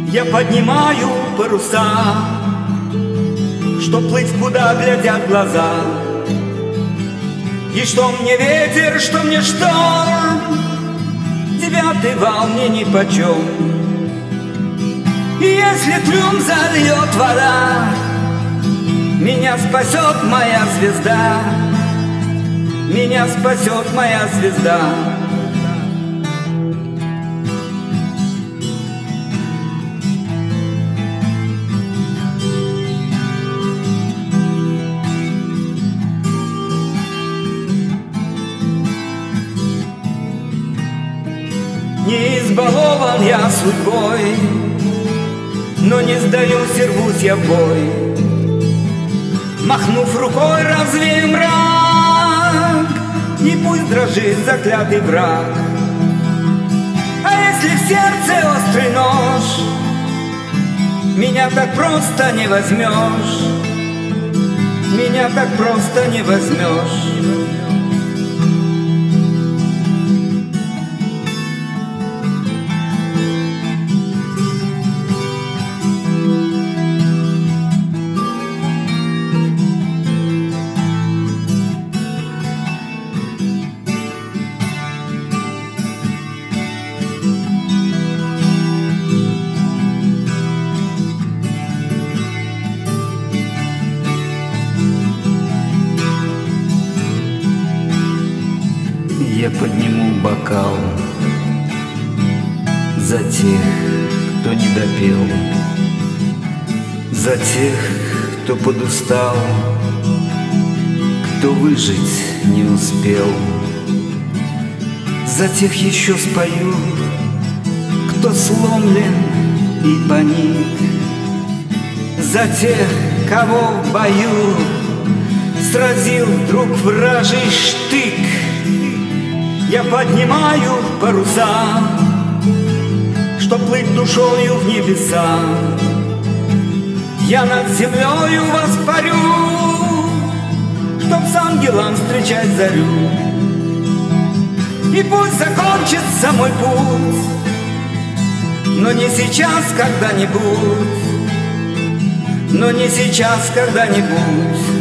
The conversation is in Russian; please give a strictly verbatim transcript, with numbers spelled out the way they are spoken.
Я поднимаю паруса, чтоб плыть, куда глядят глаза. И что мне ветер, что мне шторм, девятый вал мне нипочем. И если трюм зальет вода, меня спасет моя звезда, меня спасет моя звезда. Не избалован я судьбой, но не сдаюсь и рвусь я в бой. Махнув рукой, развеем мрак, и пусть дрожит заклятый враг. А если в сердце острый нож, меня так просто не возьмешь, меня так просто не возьмешь. Я подниму бокал за тех, кто не допел, за тех, кто подустал, кто выжить не успел. За тех еще спою, кто сломлен и паник, за тех, кого в бою сразил вдруг вражий штык. Я поднимаю паруса, чтоб плыть душою в небеса. Я над землею воспарю, чтоб с ангелом встречать зарю. И пусть закончится мой путь, но не сейчас, когда-нибудь, но не сейчас, когда-нибудь.